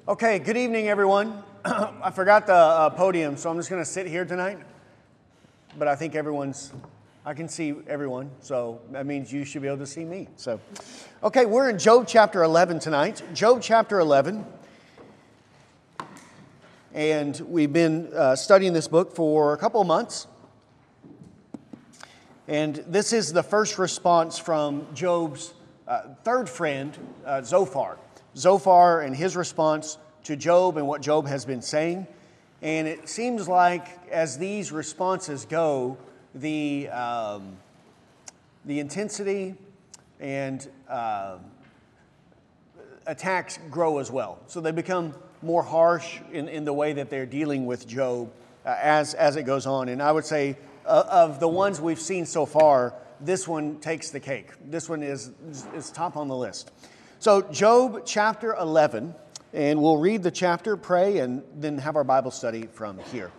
Okay, good evening, everyone. I forgot the podium, so I'm just going to sit here tonight. But I think I can see everyone, so that means you should be able to see me. So, okay, we're in Job chapter 11 tonight. Job chapter 11. And we've been studying this book for a couple of months. And this is the first response from Job's third friend, Zophar. Zophar and his response to Job and what Job has been saying. And it seems like as these responses go, the intensity and attacks grow as well. So they become more harsh in the way that they're dealing with Job as it goes on. And I would say of the ones we've seen so far, this one takes the cake. This one is top on the list. So Job chapter 11, and we'll read the chapter, pray, and then have our Bible study from here.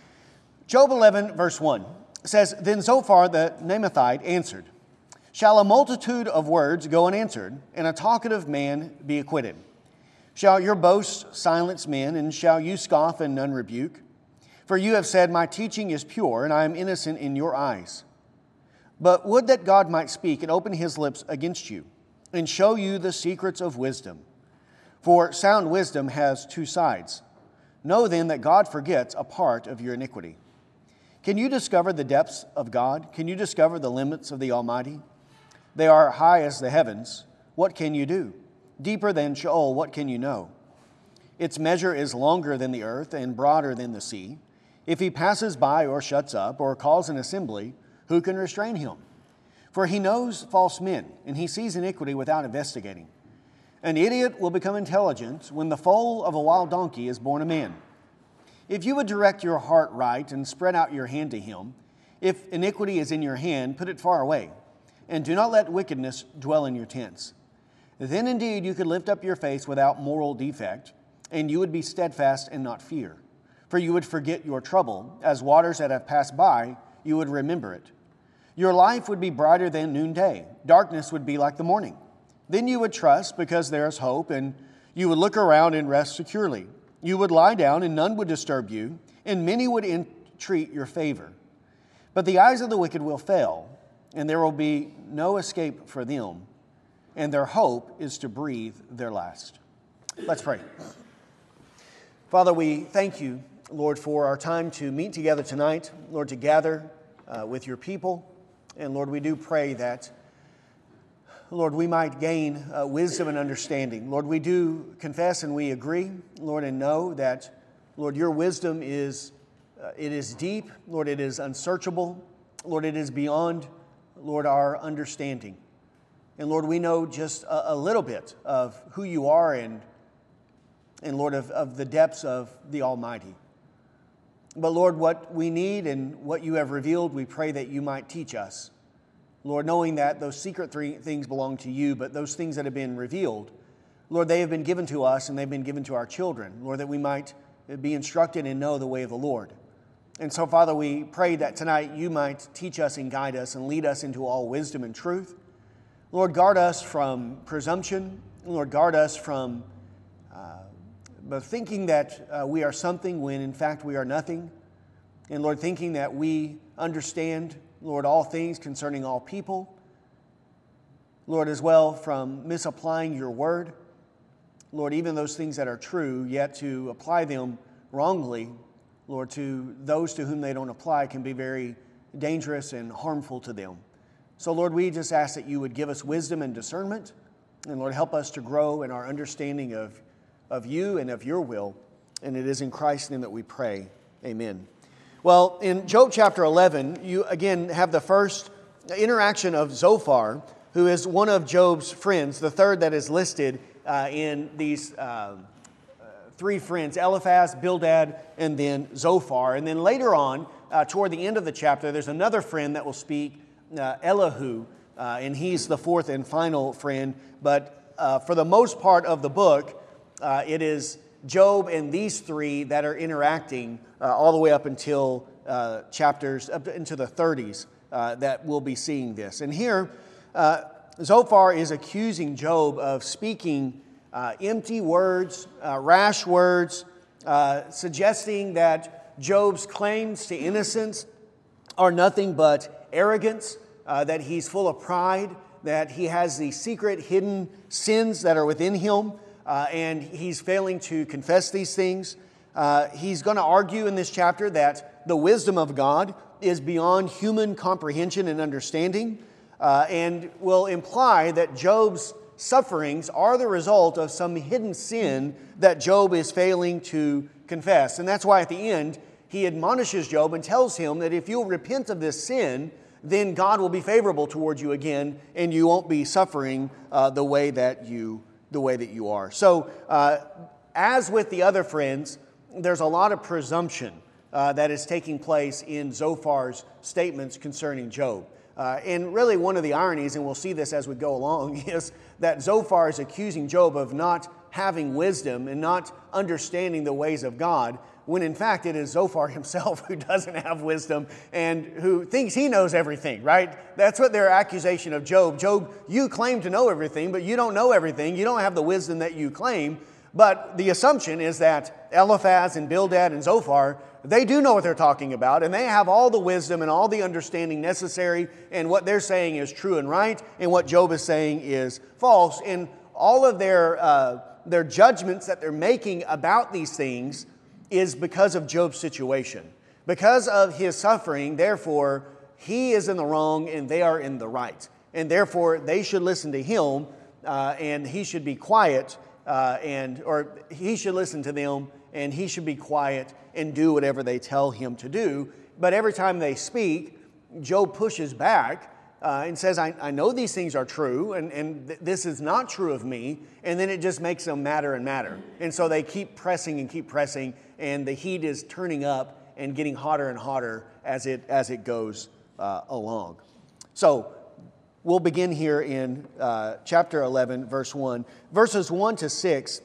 Job 11, verse 1 says, Then Zophar the Naamathite answered, Shall a multitude of words go unanswered, and a talkative man be acquitted? Shall your boast silence men, and shall you scoff and none rebuke? For you have said, My teaching is pure, and I am innocent in your eyes. But would that God might speak and open his lips against you, and show you the secrets of wisdom. For sound wisdom has two sides. Know then that God forgets a part of your iniquity. Can you discover the depths of God? Can you discover the limits of the Almighty? They are high as the heavens. What can you do? Deeper than Sheol, what can you know? Its measure is longer than the earth and broader than the sea. If he passes by or shuts up or calls an assembly, who can restrain him? For he knows false men, and he sees iniquity without investigating. An idiot will become intelligent when the foal of a wild donkey is born a man. If you would direct your heart right and spread out your hand to him, if iniquity is in your hand, put it far away, and do not let wickedness dwell in your tents. Then indeed you could lift up your face without moral defect, and you would be steadfast and not fear. For you would forget your trouble, as waters that have passed by, you would remember it. Your life would be brighter than noonday. Darkness would be like the morning. Then you would trust because there is hope, and you would look around and rest securely. You would lie down, and none would disturb you, and many would entreat your favor. But the eyes of the wicked will fail, and there will be no escape for them, and their hope is to breathe their last. Let's pray. Father, we thank you, Lord, for our time to meet together tonight, Lord, to gather with your people. And Lord, we do pray that, Lord, we might gain wisdom and understanding. Lord, we do confess and we agree, Lord, and know that, Lord, your wisdom is deep. Lord, it is unsearchable. Lord, it is beyond, Lord, our understanding. And Lord, we know just a little bit of who you are and Lord, of the depths of the Almighty. But Lord, what we need and what you have revealed, we pray that you might teach us. Lord, knowing that those secret things belong to you, but those things that have been revealed, Lord, they have been given to us and they've been given to our children. Lord, that we might be instructed and know the way of the Lord. And so, Father, we pray that tonight you might teach us and guide us and lead us into all wisdom and truth. Lord, guard us from presumption. Lord, guard us from but thinking that we are something when in fact we are nothing. And Lord, thinking that we understand, Lord, all things concerning all people. Lord, as well from misapplying your word. Lord, even those things that are true, yet to apply them wrongly, Lord, to those to whom they don't apply can be very dangerous and harmful to them. So Lord, we just ask that you would give us wisdom and discernment. And Lord, help us to grow in our understanding of you and of your will. And it is in Christ's name that we pray. Amen. Well, in Job chapter 11, you again have the first interaction of Zophar, who is one of Job's friends, the third that is listed in these three friends, Eliphaz, Bildad, and then Zophar. And then later on, toward the end of the chapter, there's another friend that will speak, Elihu, and he's the fourth and final friend. But for the most part of the book, it is Job and these three that are interacting all the way up until chapters, up into the 30s, that we'll be seeing this. And here, Zophar is accusing Job of speaking empty words, rash words, suggesting that Job's claims to innocence are nothing but arrogance, that he's full of pride, that he has the secret hidden sins that are within him, and he's failing to confess these things. He's going to argue in this chapter that the wisdom of God is beyond human comprehension and understanding, and will imply that Job's sufferings are the result of some hidden sin that Job is failing to confess. And that's why at the end, he admonishes Job and tells him that if you'll repent of this sin, then God will be favorable towards you again, and you won't be suffering the way that you are. So, as with the other friends, there's a lot of presumption that is taking place in Zophar's statements concerning Job. And really one of the ironies, and we'll see this as we go along, is that Zophar is accusing Job of not having wisdom and not understanding the ways of God, when in fact it is Zophar himself who doesn't have wisdom and who thinks he knows everything, right? That's what their accusation of Job. Job, you claim to know everything, but you don't know everything. You don't have the wisdom that you claim. But the assumption is that Eliphaz and Bildad and Zophar, they do know what they're talking about, and they have all the wisdom and all the understanding necessary, and what they're saying is true and right, and what Job is saying is false. And all of their judgments that they're making about these things is because of Job's situation. Because of his suffering, therefore, he is in the wrong and they are in the right. And therefore, they should listen to him, and he should be quiet, or he should listen to them, and he should be quiet and do whatever they tell him to do. But every time they speak, Job pushes back and says, I know these things are true, and this is not true of me. And then it just makes them madder and madder. And so they keep pressing, and the heat is turning up and getting hotter and hotter as it goes along. So we'll begin here in chapter 11, verse 1. Verses 1 to 6,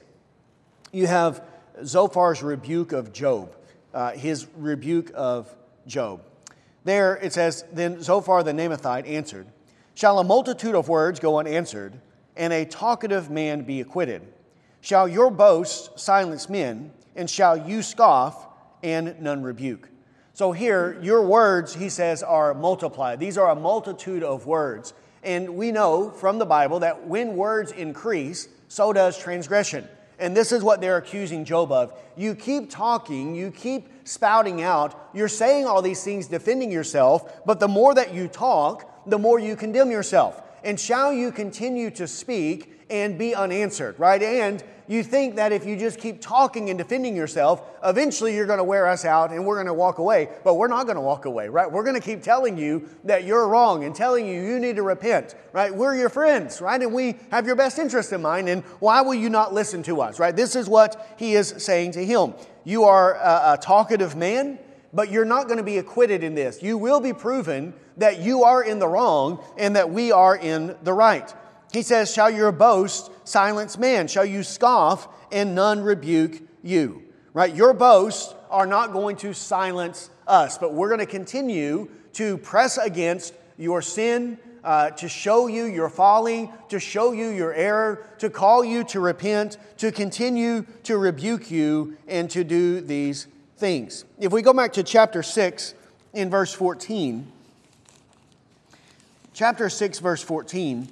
you have Zophar's rebuke of Job, his rebuke of Job. There it says, Then Zophar the Naamathite answered, Shall a multitude of words go unanswered, and a talkative man be acquitted? Shall your boast silence men, and shall you scoff, and none rebuke? So here, your words, he says, are multiplied. These are a multitude of words. And we know from the Bible that when words increase, so does transgression. And this is what they're accusing Job of. You keep talking, you keep spouting out, you're saying all these things defending yourself, but the more that you talk, the more you condemn yourself. And shall you continue to speak and be unanswered, right? And you think that if you just keep talking and defending yourself, eventually you're going to wear us out and we're going to walk away. But we're not going to walk away, right? We're going to keep telling you that you're wrong and telling you need to repent, right? We're your friends, right? And we have your best interest in mind. And why will you not listen to us, right? This is what he is saying to him. You are a talkative man, but you're not going to be acquitted in this. You will be proven that you are in the wrong and that we are in the right. He says, Shall your boast silence man? Shall you scoff and none rebuke you? Right? Your boasts are not going to silence us, but we're going to continue to press against your sin, to show you your folly, to show you your error, to call you to repent, to continue to rebuke you, and to do these things. If we go back to chapter 6 in verse 14, chapter 6 verse 14,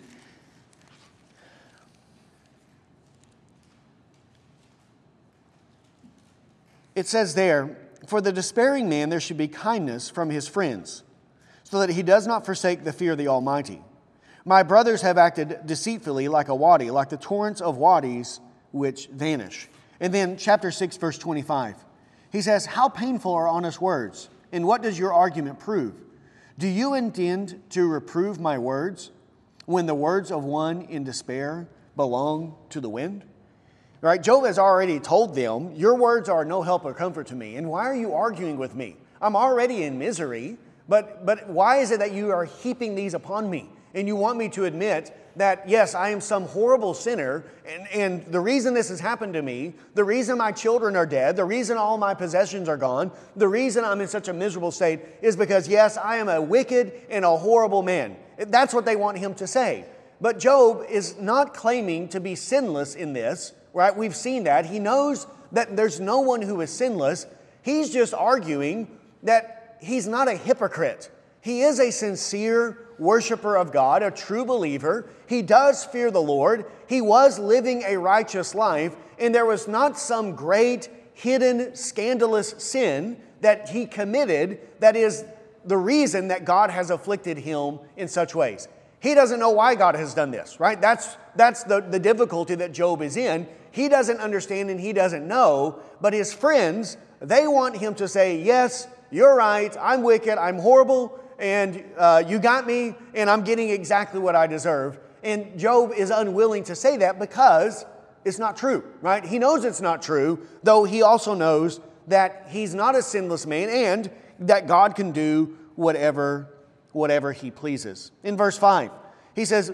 it says there, For the despairing man there should be kindness from his friends, so that he does not forsake the fear of the Almighty. My brothers have acted deceitfully like a wadi, like the torrents of wadis which vanish. And then chapter 6, verse 25. He says, How painful are honest words, and what does your argument prove? Do you intend to reprove my words, when the words of one in despair belong to the wind? Right? Job has already told them, your words are no help or comfort to me. And why are you arguing with me? I'm already in misery, but why is it that you are heaping these upon me? And you want me to admit that, yes, I am some horrible sinner, and the reason this has happened to me, the reason my children are dead, the reason all my possessions are gone, the reason I'm in such a miserable state is because, yes, I am a wicked and a horrible man. That's what they want him to say. But Job is not claiming to be sinless in this. right? We've seen that. He knows that there's no one who is sinless. He's just arguing that he's not a hypocrite. He is a sincere worshiper of God, a true believer. He does fear the Lord. He was living a righteous life, and there was not some great, hidden, scandalous sin that he committed that is the reason that God has afflicted him in such ways. He doesn't know why God has done this, right? That's the difficulty that Job is in. He doesn't understand and he doesn't know, but his friends, they want him to say, yes, you're right, I'm wicked, I'm horrible, and you got me, and I'm getting exactly what I deserve. And Job is unwilling to say that because it's not true, right? He knows it's not true, though he also knows that he's not a sinless man and that God can do whatever he pleases. In verse 5, he says,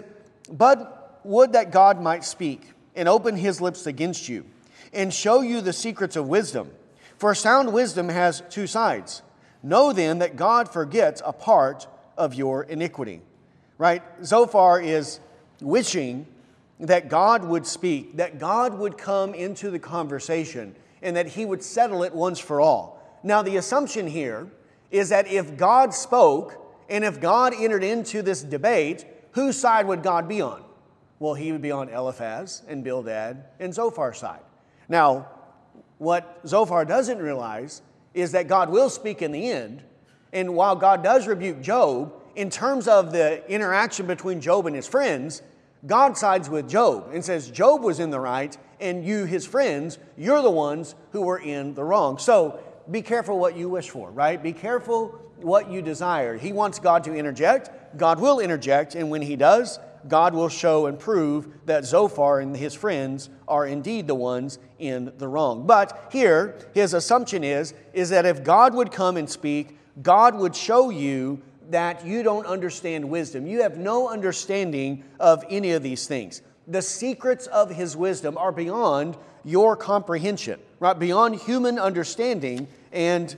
"But would that God might speak and open his lips against you and show you the secrets of wisdom. For sound wisdom has two sides. Know then that God forgets a part of your iniquity." Right? Zophar is wishing that God would speak, that God would come into the conversation, and that he would settle it once for all. Now, the assumption here is that if God spoke and if God entered into this debate, whose side would God be on? Well, he would be on Eliphaz and Bildad and Zophar's side. Now, what Zophar doesn't realize is that God will speak in the end. And while God does rebuke Job, in terms of the interaction between Job and his friends, God sides with Job and says Job was in the right, and you, his friends, you're the ones who were in the wrong. So be careful what you wish for, right? Be careful what you desire. He wants God to interject. God will interject, and when he does, God will show and prove that Zophar and his friends are indeed the ones in the wrong. But here, his assumption is that if God would come and speak, God would show you that you don't understand wisdom. You have no understanding of any of these things. The secrets of his wisdom are beyond your comprehension, right? Beyond human understanding, and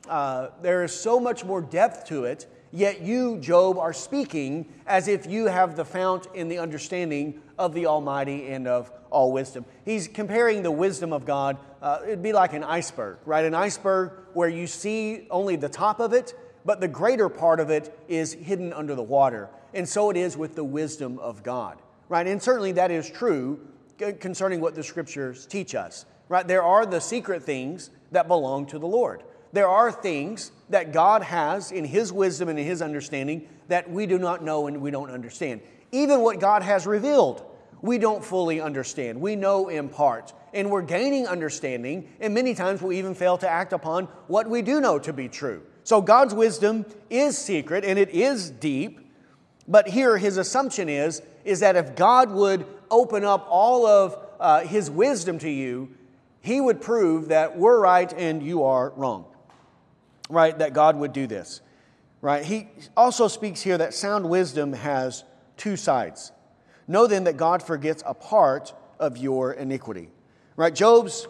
there is so much more depth to it. Yet you, Job, are speaking as if you have the fount in the understanding of the Almighty and of all wisdom. He's comparing the wisdom of God. It'd be like an iceberg, right? An iceberg where you see only the top of it, but the greater part of it is hidden under the water. And so it is with the wisdom of God, right? And certainly that is true concerning what the Scriptures teach us, right? There are the secret things that belong to the Lord. There are things that God has in his wisdom and in his understanding that we do not know and we don't understand. Even what God has revealed, we don't fully understand. We know in part, and we're gaining understanding, and many times we even fail to act upon what we do know to be true. So God's wisdom is secret and it is deep, but here his assumption is that if God would open up all of his wisdom to you, he would prove that we're right and you are wrong. Right, that God would do this. Right, he also speaks here that sound wisdom has two sides. Know then that God forgets a part of your iniquity. Right, Job's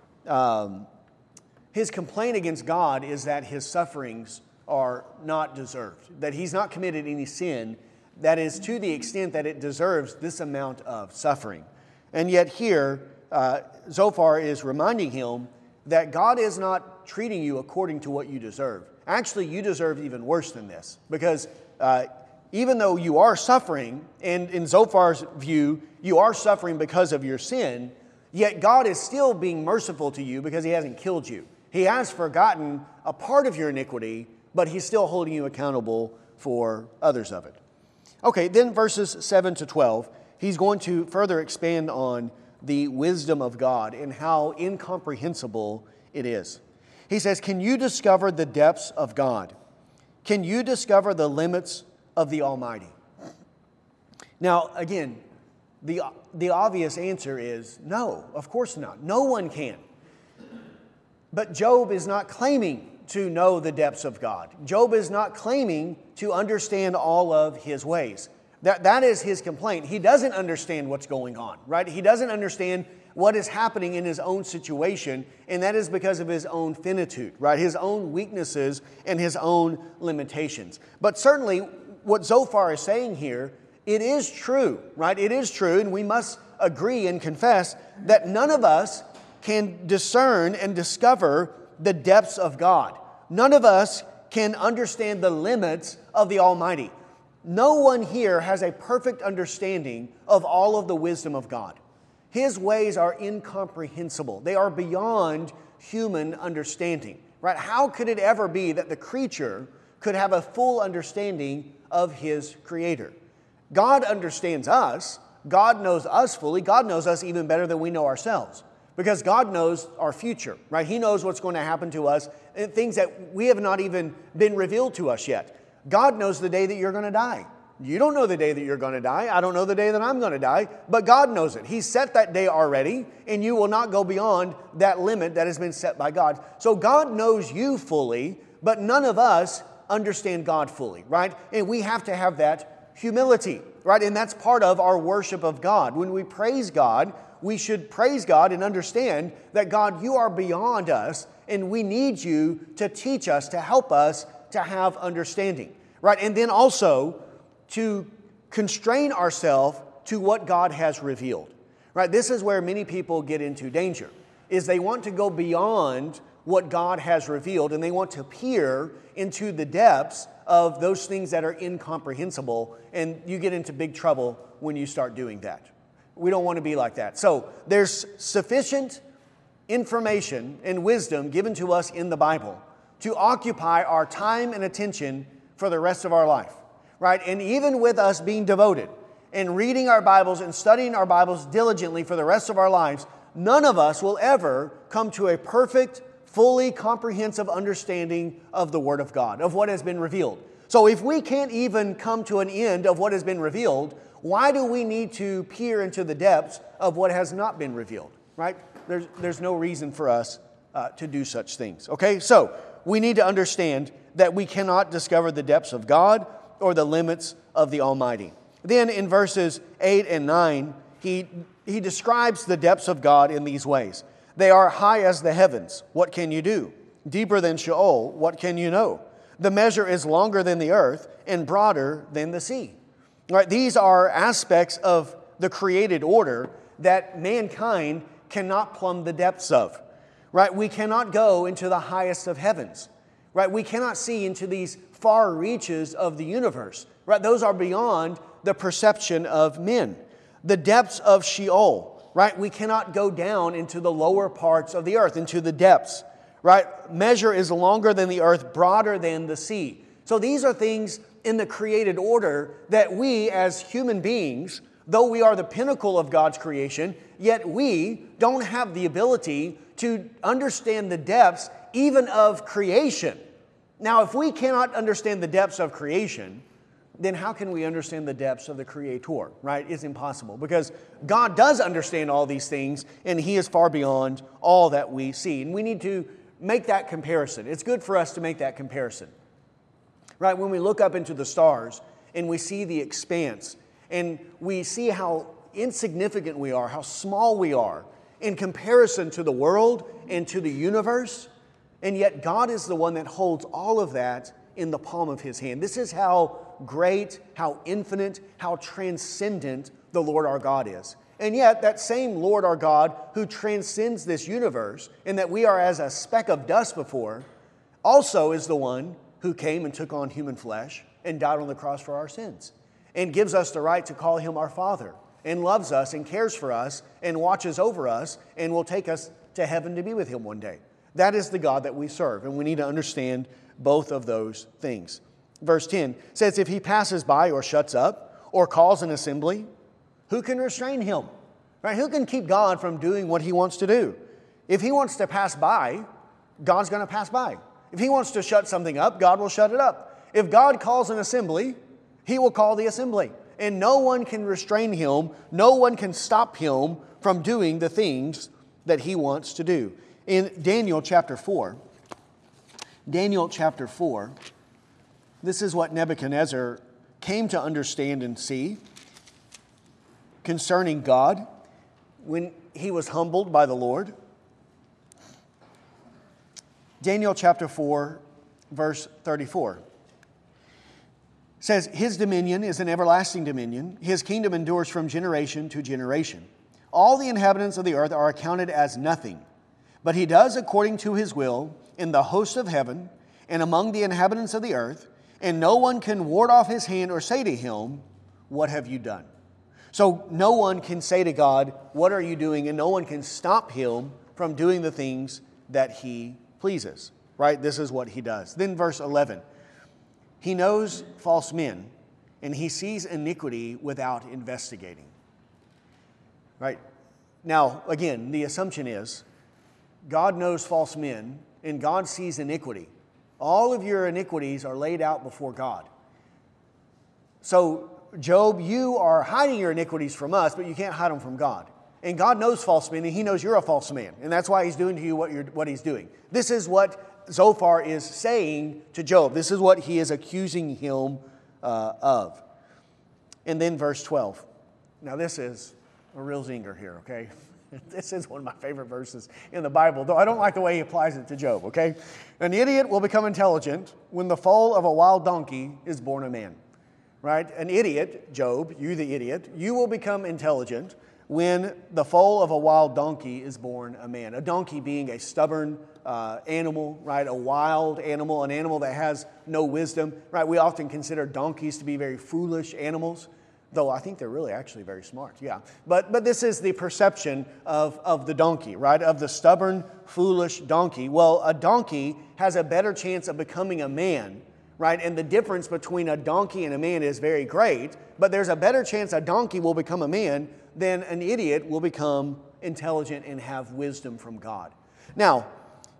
his complaint against God is that his sufferings are not deserved, that he's not committed any sin that is to the extent that it deserves this amount of suffering. And yet here, Zophar is reminding him that God is not treating you according to what you deserve. Actually, you deserve even worse than this, because even though you are suffering, and in Zophar's view, you are suffering because of your sin, yet God is still being merciful to you because he hasn't killed you. He has forgotten a part of your iniquity, but he's still holding you accountable for others of it. Okay, then verses 7 to 12, he's going to further expand on the wisdom of God and how incomprehensible it is. He says, "Can you discover the depths of God? Can you discover the limits of the Almighty?" Now, again, the obvious answer is no, of course not. No one can. But Job is not claiming to know the depths of God. Job is not claiming to understand all of his ways. That is his complaint. He doesn't understand what's going on, right? He doesn't understand what is happening in his own situation, and that is because of his own finitude, right? His own weaknesses and his own limitations. But certainly what Zophar is saying here, it is true, right? It is true, and we must agree and confess that none of us can discern and discover the depths of God. None of us can understand the limits of the Almighty. No one here has a perfect understanding of all of the wisdom of God. His ways are incomprehensible. They are beyond human understanding, right? How could it ever be that the creature could have a full understanding of His Creator? God understands us. God knows us fully. God knows us even better than we know ourselves, because God knows our future, right? He knows what's going to happen to us, and things that we have not even been revealed to us yet. God knows the day that you're going to die. You don't know the day that you're going to die. I don't know the day that I'm going to die, but God knows it. He set that day already, and you will not go beyond that limit that has been set by God. So God knows you fully, but none of us understand God fully, right? And we have to have that humility, right? And that's part of our worship of God. When we praise God, we should praise God and understand that, God, you are beyond us, and we need you to teach us, to help us to have understanding, right? And then also to constrain ourselves to what God has revealed, right? This is where many people get into danger, is they want to go beyond what God has revealed, and they want to peer into the depths of those things that are incomprehensible, and you get into big trouble when you start doing that. We don't want to be like that. So there's sufficient information and wisdom given to us in the Bible to occupy our time and attention for the rest of our life, right? And even with us being devoted and reading our Bibles and studying our Bibles diligently for the rest of our lives, none of us will ever come to a perfect, fully comprehensive understanding of the Word of God, of what has been revealed. So if we can't even come to an end of what has been revealed, why do we need to peer into the depths of what has not been revealed, right? There's no reason for us to do such things, okay? So we need to understand that we cannot discover the depths of God or the limits of the Almighty. Then in verses 8 and 9, he describes the depths of God in these ways. They are high as the heavens. What can you do? Deeper than Sheol. What can you know? The measure is longer than the earth and broader than the sea. Right, these are aspects of the created order that mankind cannot plumb the depths of. Right? We cannot go into the highest of heavens. Right? We cannot see into these far reaches of the universe. Right? Those are beyond the perception of men. The depths of Sheol. Right? We cannot go down into the lower parts of the earth, into the depths. Right? Measure is longer than the earth, broader than the sea. So these are things in the created order that we as human beings, though we are the pinnacle of God's creation, yet we don't have the ability to understand the depths even of creation. Now, if we cannot understand the depths of creation, then how can we understand the depths of the Creator, right? It's impossible, because God does understand all these things, and He is far beyond all that we see. And we need to make that comparison. It's good for us to make that comparison. Right, when we look up into the stars and we see the expanse and we see how insignificant we are, how small we are in comparison to the world and to the universe, and yet God is the one that holds all of that in the palm of His hand. This is how great, how infinite, how transcendent the Lord our God is. And yet that same Lord our God who transcends this universe and that we are as a speck of dust before, also is the one who came and took on human flesh and died on the cross for our sins, and gives us the right to call Him our Father, and loves us and cares for us and watches over us and will take us to heaven to be with Him one day. That is the God that we serve, and we need to understand both of those things. Verse 10 says, if He passes by or shuts up or calls an assembly, who can restrain Him? Right? Who can keep God from doing what He wants to do? If He wants to pass by, God's going to pass by. If He wants to shut something up, God will shut it up. If God calls an assembly, He will call the assembly. And no one can restrain Him. No one can stop Him from doing the things that He wants to do. In Daniel chapter 4, this is what Nebuchadnezzar came to understand and see concerning God when he was humbled by the Lord. Daniel chapter 4, verse 34 says, His dominion is an everlasting dominion. His kingdom endures from generation to generation. All the inhabitants of the earth are accounted as nothing. But he does according to his will in the host of heaven and among the inhabitants of the earth, and no one can ward off his hand or say to him, what have you done? So no one can say to God, what are you doing? And no one can stop him from doing the things that he pleases, right? This is what he does. Then verse 11, he knows false men and he sees iniquity without investigating, right? Now, again, the assumption is God knows false men and God sees iniquity. All of your iniquities are laid out before God. So, Job, you are hiding your iniquities from us, but you can't hide them from God. And God knows false men, and he knows you're a false man. And that's why he's doing to you what he's doing. This is what Zophar is saying to Job. This is what he is accusing him of. And then verse 12. Now this is a real zinger here, okay? This is one of my favorite verses in the Bible, though I don't like the way he applies it to Job, okay? An idiot will become intelligent when the foal of a wild donkey is born a man, right? An idiot, Job, you the idiot, you will become intelligent when the foal of a wild donkey is born a man. A donkey being a stubborn animal, right? A wild animal, an animal that has no wisdom, right? We often consider donkeys to be very foolish animals, though I think they're really actually very smart, yeah. But this is the perception of the donkey, right? Of the stubborn, foolish donkey. Well, a donkey has a better chance of becoming a man, right? And the difference between a donkey and a man is very great, but there's a better chance a donkey will become a man than an idiot will become intelligent and have wisdom from God. Now,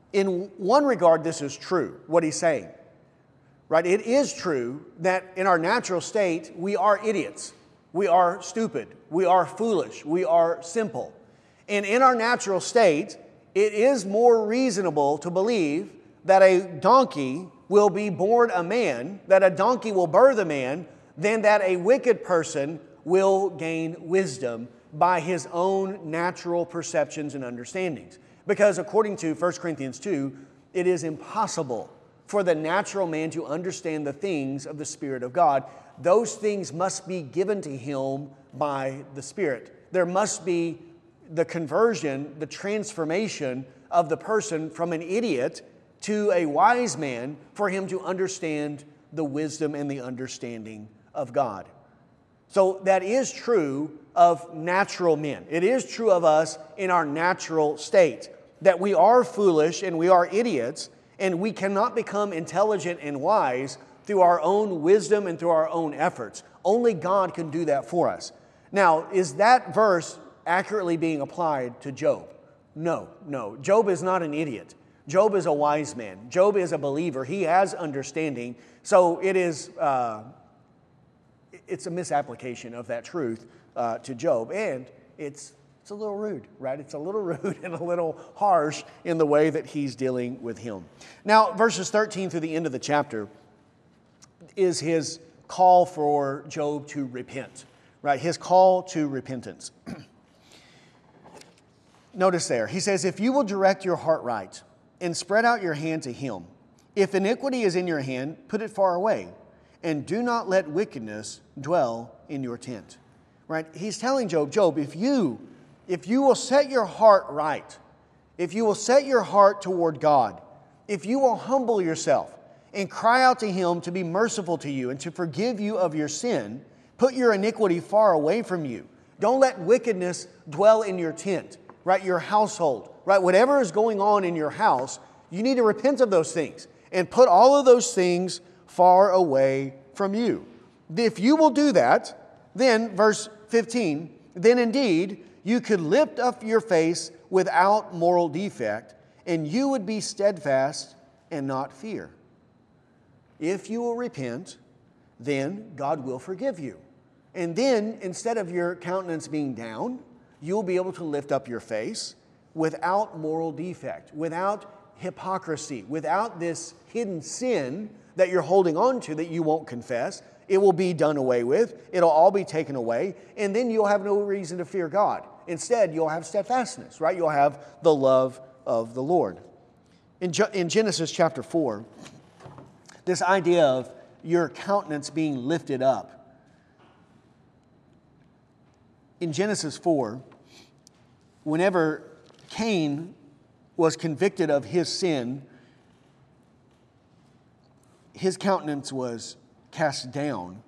in one regard, this is true, what he's saying, right? It is true that in our natural state, we are idiots. We are stupid. We are foolish. We are simple. And in our natural state, it is more reasonable to believe that a donkey will be born a man, that a donkey will birth a man, than that a wicked person will gain wisdom by his own natural perceptions and understandings. Because according to 1 Corinthians 2, it is impossible for the natural man to understand the things of the Spirit of God. Those things must be given to him by the Spirit. There must be the conversion, the transformation of the person from an idiot to a wise man for him to understand the wisdom and the understanding of God. So that is true of natural men. It is true of us in our natural state, that we are foolish and we are idiots, and we cannot become intelligent and wise through our own wisdom and through our own efforts. Only God can do that for us. Now, is that verse accurately being applied to Job? No. Job is not an idiot. Job is a wise man. Job is a believer. He has understanding. So it's a misapplication of that truth to Job. And it's a little rude, right? It's a little rude and a little harsh in the way that he's dealing with him. Now, verses 13 through the end of the chapter is his call for Job to repent, right? His call to repentance. Notice there, he says, if you will direct your heart right and spread out your hand to him, if iniquity is in your hand, put it far away, and do not let wickedness dwell in your tent. Right? He's telling Job, if you will set your heart right, if you will set your heart toward God, if you will humble yourself and cry out to him to be merciful to you and to forgive you of your sin, put your iniquity far away from you. Don't let wickedness dwell in your tent, right? Your household, right? Whatever is going on in your house, you need to repent of those things and put all of those things far away from you. If you will do that, then, verse 15, then indeed you could lift up your face without moral defect, and you would be steadfast and not fear. If you will repent, then God will forgive you. And then, instead of your countenance being down, you'll be able to lift up your face without moral defect, without hypocrisy, without this hidden sin that you're holding on to that you won't confess. It will be done away with. It'll all be taken away. And then you'll have no reason to fear God. Instead, you'll have steadfastness, right? You'll have the love of the Lord. In Genesis chapter 4, this idea of your countenance being lifted up. In Genesis 4, whenever Cain was convicted of his sin, his countenance was cast down.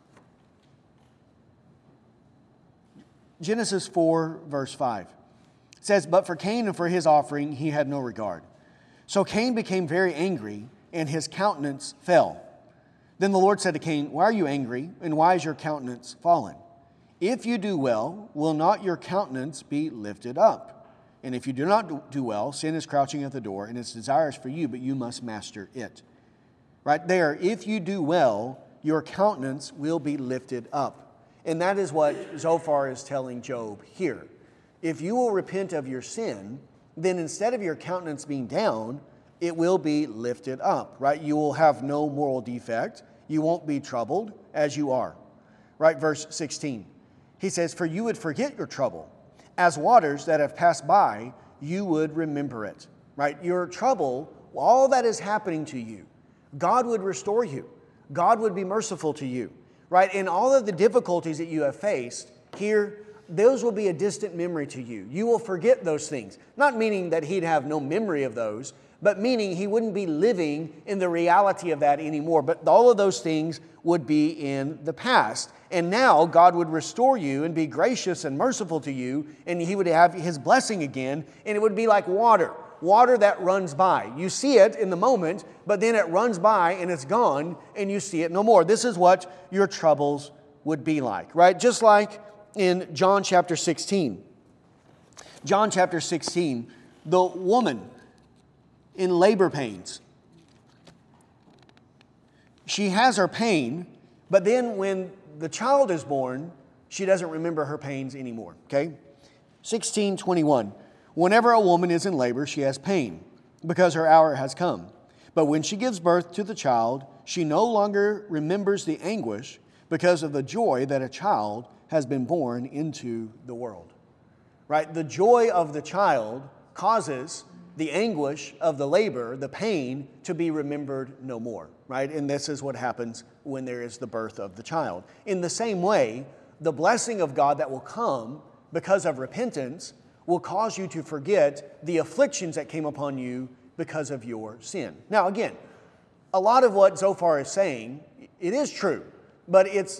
Genesis 4, verse 5. It says, "But for Cain and for his offering he had no regard. So Cain became very angry, and his countenance fell. Then the Lord said to Cain, 'Why are you angry, and why is your countenance fallen? If you do well, will not your countenance be lifted up? And if you do not do well, sin is crouching at the door, and its desires for you, but you must master it.'" Right there, if you do well, your countenance will be lifted up. And that is what Zophar is telling Job here. If you will repent of your sin, then instead of your countenance being down, it will be lifted up, right? You will have no moral defect. You won't be troubled as you are. Right, verse 16. He says, "For you would forget your trouble. As waters that have passed by, you would remember it." Right? Your trouble, all that is happening to you, God would restore you. God would be merciful to you. Right? And all of the difficulties that you have faced here, those will be a distant memory to you. You will forget those things. Not meaning that he'd have no memory of those, but meaning he wouldn't be living in the reality of that anymore. But all of those things would be in the past. And now God would restore you and be gracious and merciful to you, and he would have his blessing again, and it would be like water that runs by. You see it in the moment, but then it runs by and it's gone, and you see it no more. This is what your troubles would be like, right? Just like in John chapter 16. John chapter 16, the woman in labor pains. She has her pain, but then when the child is born, she doesn't remember her pains anymore, okay? 16:21. "Whenever a woman is in labor, she has pain, because her hour has come. But when she gives birth to the child, she no longer remembers the anguish because of the joy that a child has been born into the world." Right? The joy of the child causes the anguish of the labor, the pain, to be remembered no more. Right? And this is what happens when there is the birth of the child. In the same way, the blessing of God that will come because of repentance will cause you to forget the afflictions that came upon you because of your sin. Now, again, a lot of what Zophar is saying, it is true, but it's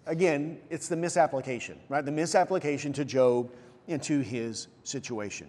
the misapplication, right? The misapplication to Job and to his situation.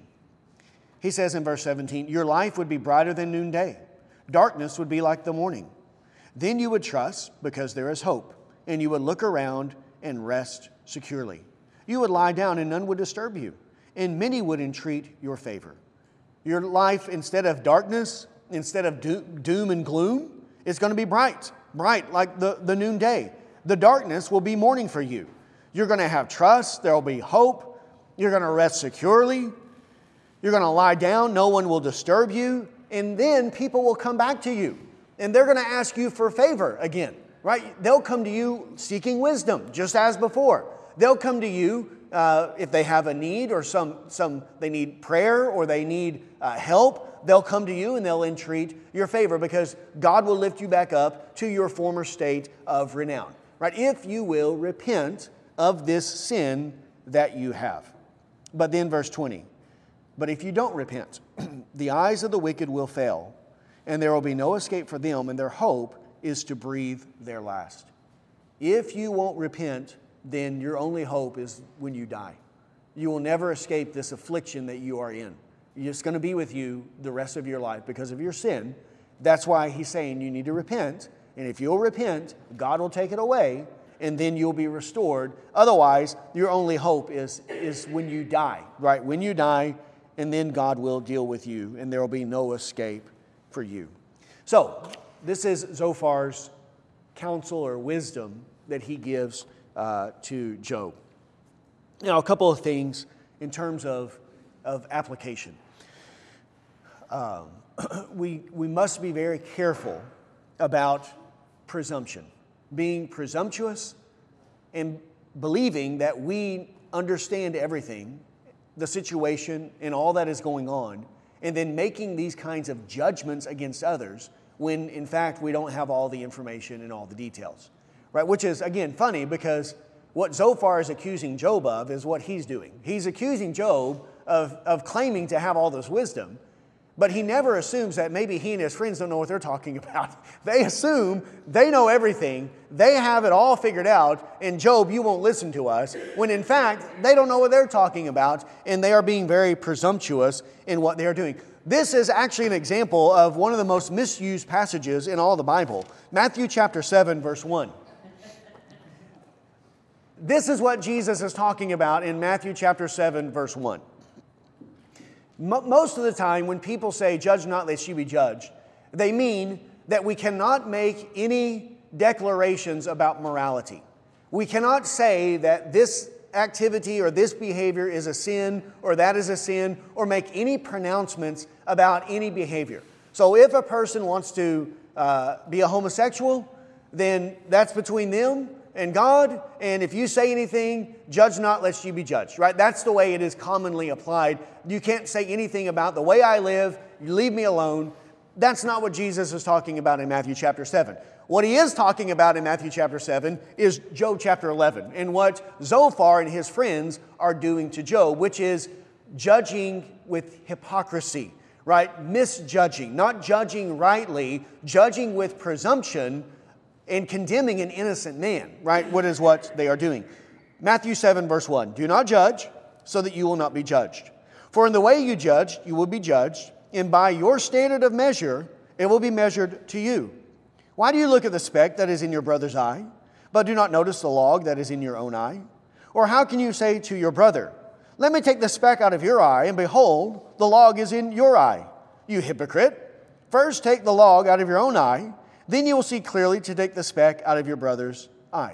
He says in verse 17, "Your life would be brighter than noonday. Darkness would be like the morning. Then you would trust because there is hope, and you would look around and rest securely. You would lie down and none would disturb you, and many would entreat your favor." Your life, instead of darkness, instead of doom and gloom, is going to be bright like the noonday. The darkness will be morning for you. You're going to have trust. There will be hope. You're going to rest securely. You're going to lie down. No one will disturb you. And then people will come back to you, and they're going to ask you for favor again, right? They'll come to you seeking wisdom, just as before. They'll come to you if they have a need, or they need prayer, or they need help. They'll come to you and they'll entreat your favor, because God will lift you back up to your former state of renown, right? If you will repent of this sin that you have. But then verse 20, "But if you don't repent, the eyes of the wicked will fail, and there will be no escape for them, and their hope is to breathe their last." If you won't repent, then your only hope is when you die. You will never escape this affliction that you are in. It's going to be with you the rest of your life because of your sin. That's why he's saying you need to repent. And if you'll repent, God will take it away, and then you'll be restored. Otherwise, your only hope is when you die, right? When you die, and then God will deal with you, and there will be no escape for you. So, this is Zophar's counsel or wisdom that he gives to Job. Now, a couple of things in terms of application. We must be very careful about presumption, being presumptuous and believing that we understand everything, the situation and all that is going on, and then making these kinds of judgments against others when in fact we don't have all the information and all the details. Right? Which is, again, funny, because what Zophar is accusing Job of is what he's doing. He's accusing Job of claiming to have all this wisdom. But he never assumes that maybe he and his friends don't know what they're talking about. They assume they know everything. They have it all figured out. And Job, you won't listen to us. When in fact, they don't know what they're talking about. And they are being very presumptuous in what they are doing. This is actually an example of one of the most misused passages in all the Bible. Matthew chapter 7, verse 1. This is what Jesus is talking about in Matthew chapter 7, verse 1. Most of the time when people say, judge not lest you be judged, they mean that we cannot make any declarations about morality. We cannot say that this activity or this behavior is a sin or that is a sin, or make any pronouncements about any behavior. So if a person wants to be a homosexual, then that's between them and God, and if you say anything, judge not lest you be judged, right? That's the way it is commonly applied. You can't say anything about the way I live, you leave me alone. That's not what Jesus is talking about in Matthew chapter 7. What he is talking about in Matthew chapter 7 is Job chapter 11, and what Zophar and his friends are doing to Job, which is judging with hypocrisy, right? Misjudging, not judging rightly, judging with presumption, and condemning an innocent man, right? What is what they are doing. Matthew 7, verse 1. Do not judge, so that you will not be judged. For in the way you judge, you will be judged, and by your standard of measure, it will be measured to you. Why do you look at the speck that is in your brother's eye, but do not notice the log that is in your own eye? Or how can you say to your brother, let me take the speck out of your eye, and behold, the log is in your eye? You hypocrite! First take the log out of your own eye, then you will see clearly to take the speck out of your brother's eye.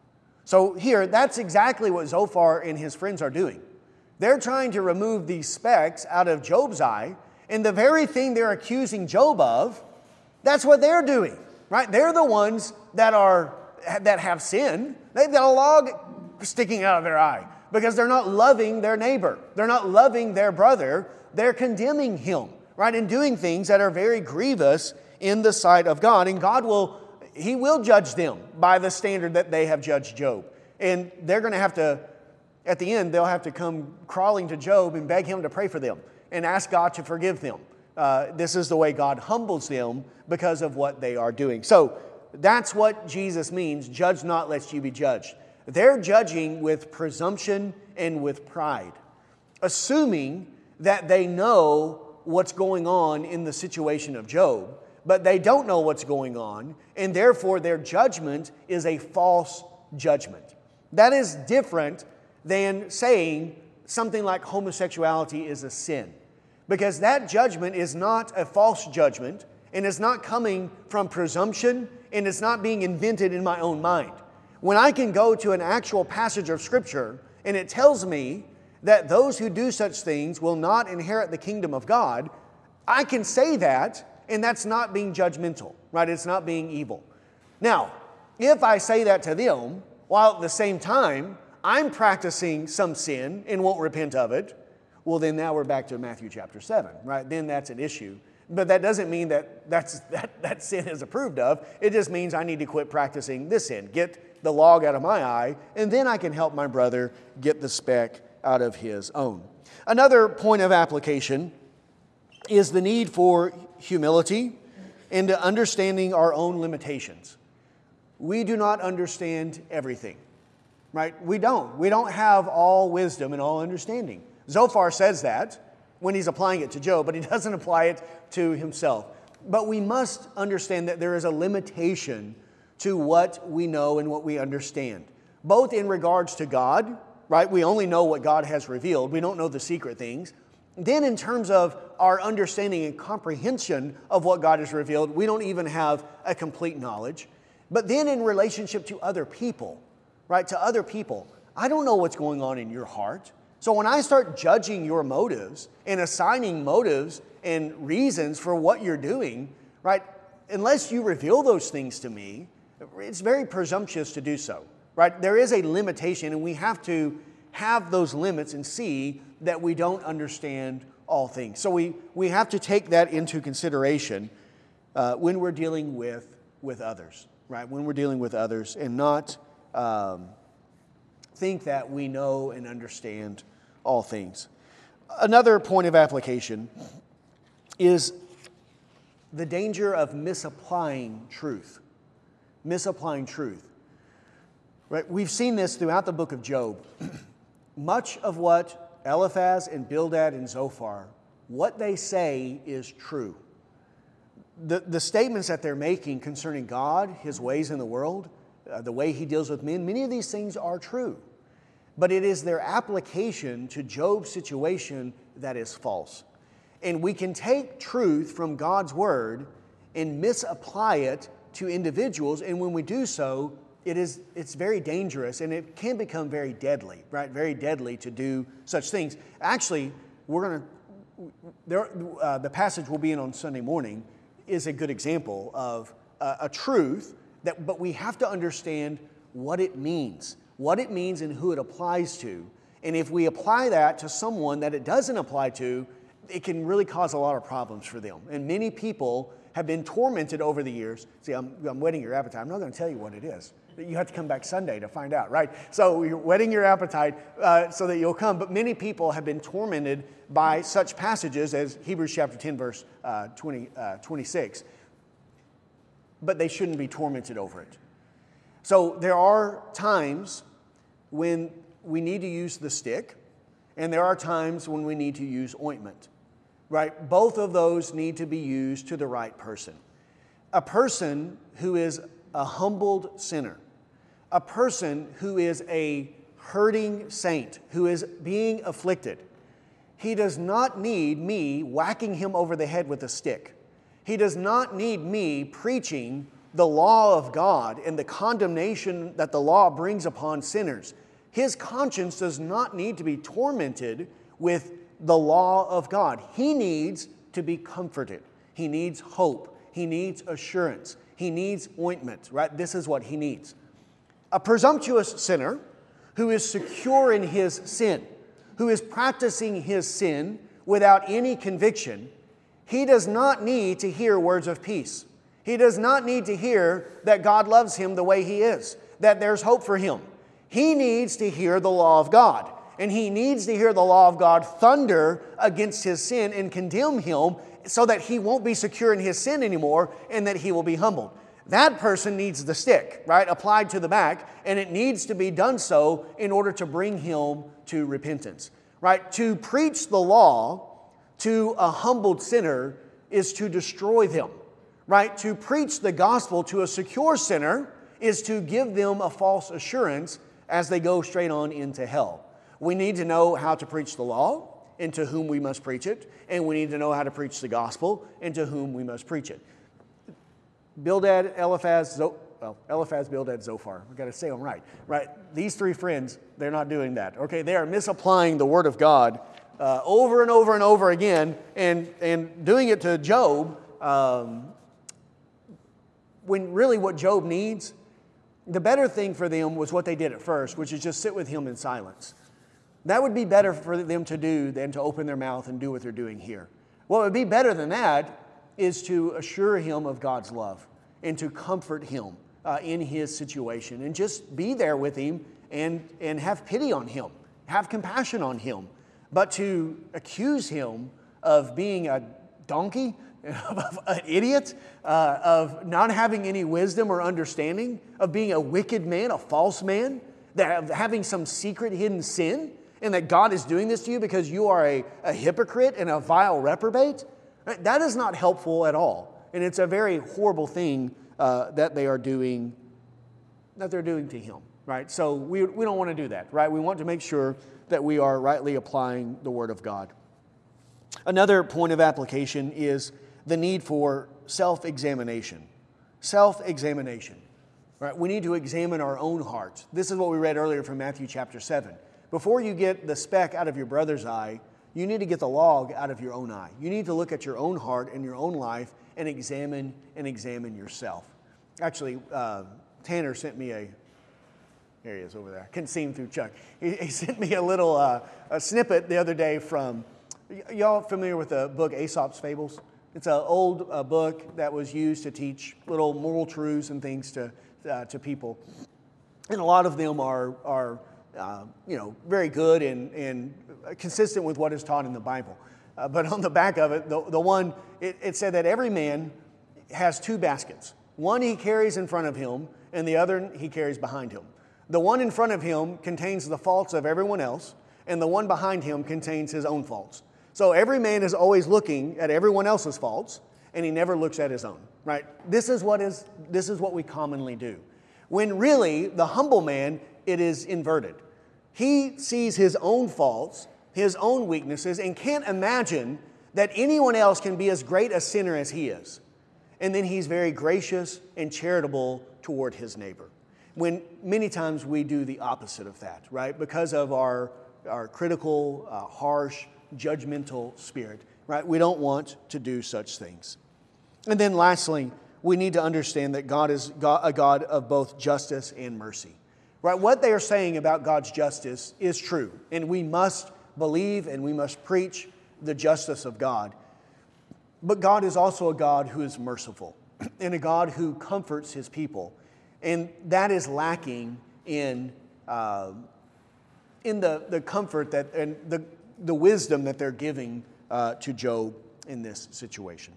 So here, that's exactly what Zophar and his friends are doing. They're trying to remove these specks out of Job's eye, and the very thing they're accusing Job of, that's what they're doing, right? They're the ones that have sin. They've got a log sticking out of their eye because they're not loving their neighbor. They're not loving their brother. They're condemning him, right? And doing things that are very grievous in the sight of God, and He will judge them by the standard that they have judged Job. And they're going to have to, at the end, they'll have to come crawling to Job and beg him to pray for them and ask God to forgive them. This is the way God humbles them because of what they are doing. So that's what Jesus means, judge not lest you be judged. They're judging with presumption and with pride, assuming that they know what's going on in the situation of Job, but they don't know what's going on, and therefore their judgment is a false judgment. That is different than saying something like homosexuality is a sin, because that judgment is not a false judgment, and it's not coming from presumption, and it's not being invented in my own mind. When I can go to an actual passage of Scripture, and it tells me that those who do such things will not inherit the kingdom of God, I can say that, and that's not being judgmental, right? It's not being evil. Now, if I say that to them, while at the same time I'm practicing some sin and won't repent of it, well, then now we're back to Matthew chapter 7, right? Then that's an issue. But that doesn't mean that sin is approved of. It just means I need to quit practicing this sin, get the log out of my eye, and then I can help my brother get the speck out of his own. Another point of application is the need for humility and understanding our own limitations. We do not understand everything, right? We don't. We don't have all wisdom and all understanding. Zophar says that when he's applying it to Job, but he doesn't apply it to himself. But we must understand that there is a limitation to what we know and what we understand, both in regards to God, right? We only know what God has revealed. We don't know the secret things. Then in terms of our understanding and comprehension of what God has revealed, we don't even have a complete knowledge. But then in relationship to other people, right? To other people, I don't know what's going on in your heart. So when I start judging your motives and assigning motives and reasons for what you're doing, right? Unless you reveal those things to me, it's very presumptuous to do so, right? There is a limitation, and we have to have those limits and see that we don't understand all things. So we have to take that into consideration when we're dealing with others, right? When we're dealing with others, and not think that we know and understand all things. Another point of application is the danger of misapplying truth. Misapplying truth. Right? We've seen this throughout the book of Job. Much of what Eliphaz and Bildad and Zophar, what they say is true. The statements that they're making concerning God, His ways in the world, the way He deals with men, many of these things are true. But it is their application to Job's situation that is false. And we can take truth from God's Word and misapply it to individuals, and when we do so, it's very dangerous, and it can become very deadly, right? Very deadly to do such things. Actually, the passage we'll be in on Sunday morning is a good example of a truth but we have to understand what it means and who it applies to. And if we apply that to someone that it doesn't apply to, it can really cause a lot of problems for them. And many people have been tormented over the years. See, I'm whetting your appetite. I'm not going to tell you what it is. You have to come back Sunday to find out, right? So you're whetting your appetite so that you'll come. But many people have been tormented by such passages as Hebrews chapter 10, verse 26. But they shouldn't be tormented over it. So there are times when we need to use the stick, and there are times when we need to use ointment, right? Both of those need to be used to the right person. A person who is a humbled sinner, a person who is a hurting saint, who is being afflicted, he does not need me whacking him over the head with a stick. He does not need me preaching the law of God and the condemnation that the law brings upon sinners. His conscience does not need to be tormented with the law of God. He needs to be comforted. He needs hope. He needs assurance. He needs ointment, right? This is what he needs. A presumptuous sinner who is secure in his sin, who is practicing his sin without any conviction, he does not need to hear words of peace. He does not need to hear that God loves him the way he is, that there's hope for him. He needs to hear the law of God, and he needs to hear the law of God thunder against his sin and condemn him so that he won't be secure in his sin anymore and that he will be humbled. That person needs the stick, right, applied to the back, and it needs to be done so in order to bring him to repentance, right? To preach the law to a humbled sinner is to destroy them, right? To preach the gospel to a secure sinner is to give them a false assurance as they go straight on into hell. We need to know how to preach the law and to whom we must preach it, and we need to know how to preach the gospel and to whom we must preach it. Eliphaz, Bildad, Zophar. We've got to say them right. These three friends, they're not doing that. Okay, they are misapplying the word of God over and over and over again, and doing it to Job when really what Job needs, the better thing for them was what they did at first, which is just sit with him in silence. That would be better for them to do than to open their mouth and do what they're doing here. What would be better than that is to assure him of God's love and to comfort him in his situation and just be there with him and have pity on him, have compassion on him. But to accuse him of being a donkey, of an idiot, of not having any wisdom or understanding, of being a wicked man, a false man, of having some secret hidden sin, and that God is doing this to you because you are a hypocrite and a vile reprobate, right? That is not helpful at all. And it's a very horrible thing that they're doing to him, right? So we don't want to do that, right? We want to make sure that we are rightly applying the Word of God. Another point of application is the need for self-examination. Self-examination, right? We need to examine our own hearts. This is what we read earlier from Matthew chapter 7. Before you get the speck out of your brother's eye, you need to get the log out of your own eye. You need to look at your own heart and your own life and examine yourself. Actually, Tanner sent me here he is over there. I couldn't see him through Chuck. He sent me a little a snippet the other day from, y'all familiar with the book Aesop's Fables? It's an old book that was used to teach little moral truths and things to people. And a lot of them are very good and consistent with what is taught in the Bible. But on the back of it, the one, it said that every man has two baskets. One he carries in front of him, and the other he carries behind him. The one in front of him contains the faults of everyone else, and the one behind him contains his own faults. So every man is always looking at everyone else's faults, and he never looks at his own, right? This is what we commonly do. When really, the humble man, it is inverted. He sees his own faults, his own weaknesses, and can't imagine that anyone else can be as great a sinner as he is. And then he's very gracious and charitable toward his neighbor. When many times we do the opposite of that, right? Because of our critical, harsh, judgmental spirit, right? We don't want to do such things. And then lastly, we need to understand that God is a God of both justice and mercy. Right? What they are saying about God's justice is true, and we must believe and we must preach the justice of God. But God is also a God who is merciful and a God who comforts his people. And that is lacking in the comfort that and the wisdom that they're giving to Job in this situation.